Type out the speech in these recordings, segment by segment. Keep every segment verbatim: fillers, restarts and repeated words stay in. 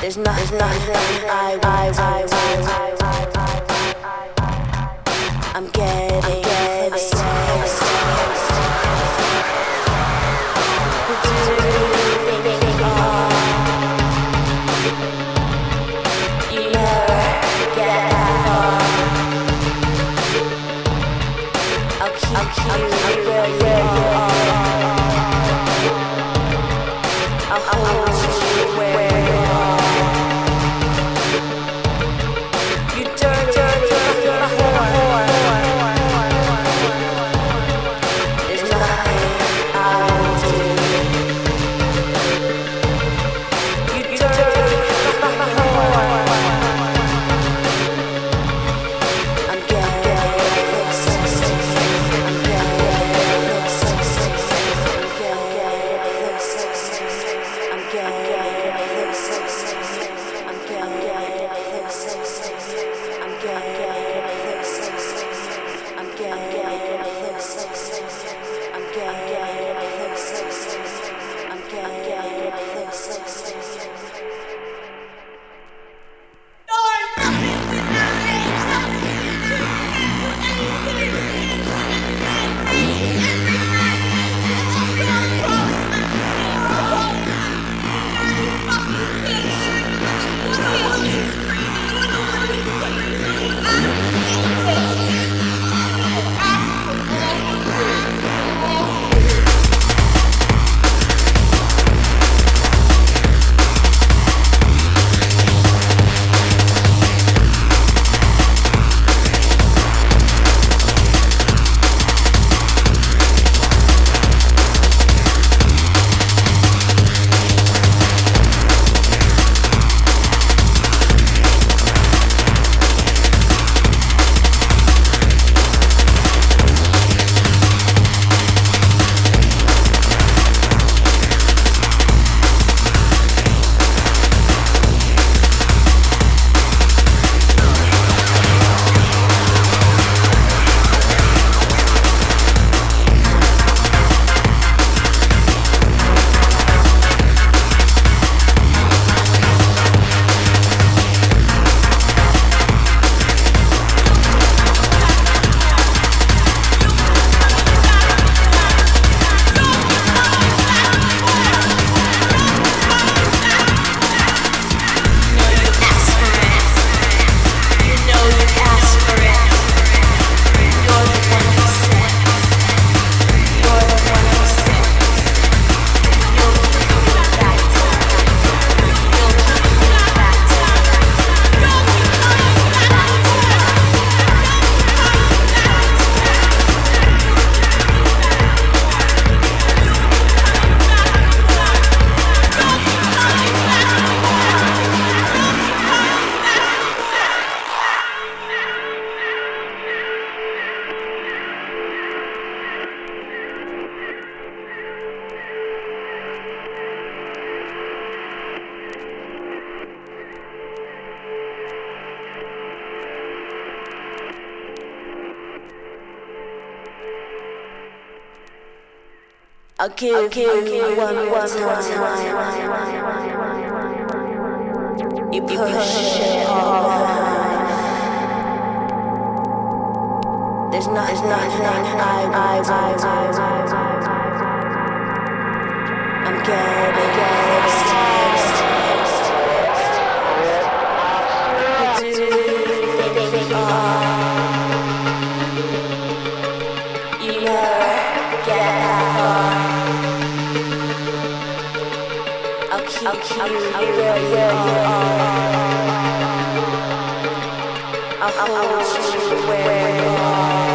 There's not, there's nothing I, I, I, I, I'm getting, I'm getting a sense. Who do you think you are? You never get that far. I'll keep, I'll keep you where you are. I'll hold you where you are. You dirty, dirty, dirty whore. There's nothing I won't do. You dirty, dirty whore. I'm getting obsessed. I'm getting obsessed. I'm getting obsessed. I'm getting obsessed. I'm getting obsessed. I'm getting obsessed. I'm getting obsessed. I'm getting obsessed. I'm getting obsessed. I'll give, I'll give you one more time. You push, you push it all behind. There's not, there's nothing I, I, I, I, I'm getting, getting obsessed. You do think you are. You never get that far. I'll keep, I'll keep you where you are. I'll hold you where you are.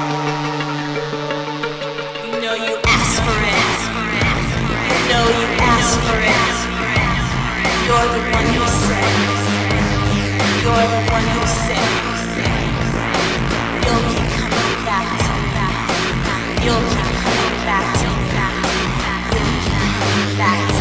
You know you asked for it. You know you asked for it. You're the one who said. You're the one who said. You'll keep coming back to me. You'll keep coming back to me. You'll keep coming back to me.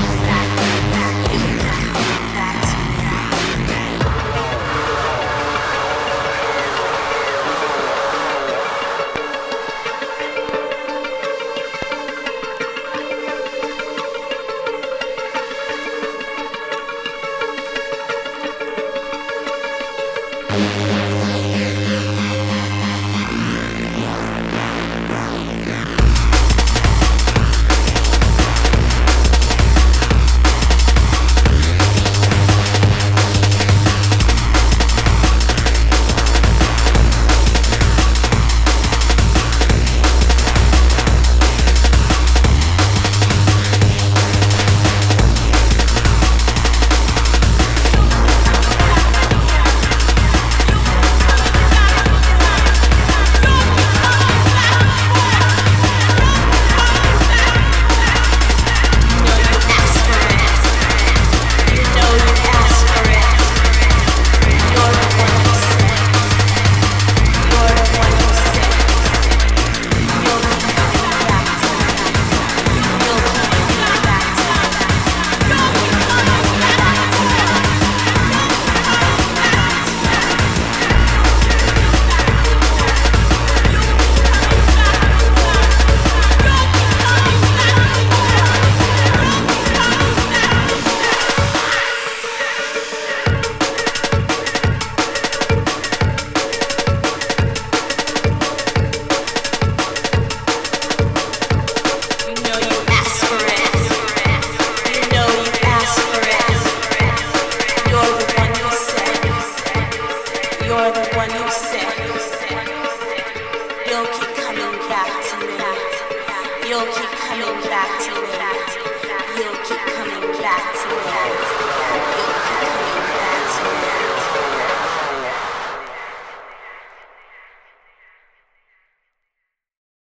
You're the one who said you'll keep coming back to me. You'll keep coming back to me. You'll keep coming back to me. You'll keep coming back to me.